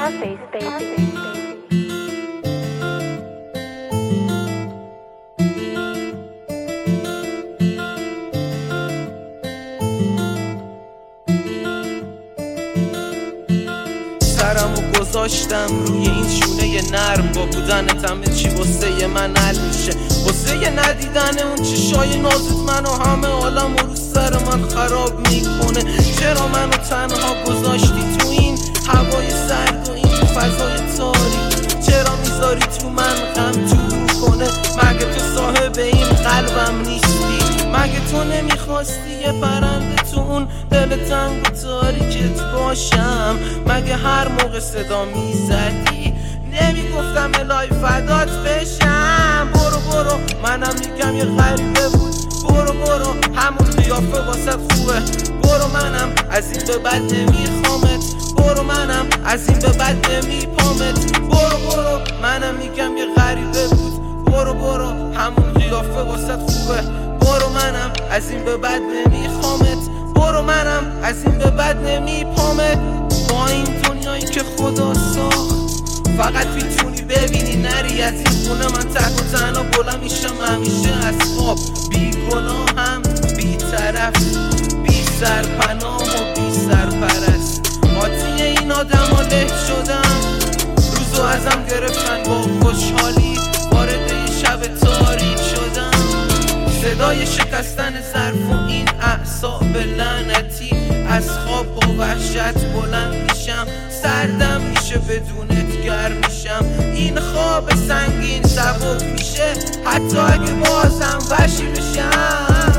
Scarface, baby. سرمو گذاشتم روی این شونه نرم، با بودنت همه چی واسه من حل میشه، واسه ندیدن اون چشای نازت منو همه عالم رو سر من خراب میکنه. چرا منو تنها گذاشتی تو این هوای سرد و این فضای تاریک؟ چرا میذاری تو من غم تو کنه؟ مگه تو صاحب این قلبم نیستی؟ مگه تو نمیخواستی یه پرنده تو اون دل تنگ و تاریکت باشم؟ مگه هر موقع صدا میزدی نمیگفتم الهی فدات بشم؟ برو منم میگم یه غریبه بود، برو همون قیافه واسط خوبه، برو منم از این به بعد نمیخوامت، برو منم از این به بعد نمیپامت، برو منم میگم یه غریبه بود، برو همون قیافه واسط خوبه، برو منم از این به بعد نمیخوامت، برو منم از این به بعد نمیپامت. با این دنیایی که خدا ساخت فقط میتونی ببینی، نری از این خونه. من تک و تنها بلند میشم همیشه از خواب، بی گناهم، بی طرف، بی سرپناه و بی سرپرست. قاطی این آدم ها له شدم، روزو ازم گرفتن با خوشحالی، وارد یه شب تاریک شدم. صدای شکستن ظرف و این اعصاب لعنتی، از خواب با وحشت بلند میشم، سردم میشه بدونت گرم میشم. این خواب سنگین سبک میشه حتی اگه بازم وحشی بشم.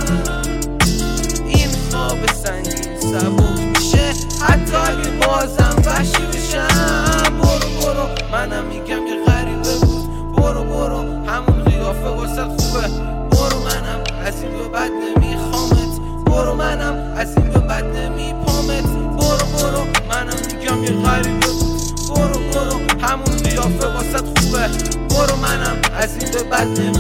این خواب سنگین سبک میشه حتی اگه بازم وحشی بشم. برو منم میگم یه غریبه بود، برو همون قیافه واسط خوبه، برو منم از این به بعد نمیخوامت، برو منم از این به بعد نمیپامت، برو منم میگم یه غریبه بود، برو همون قیافه واسط خوبه، برو منم از این به بعد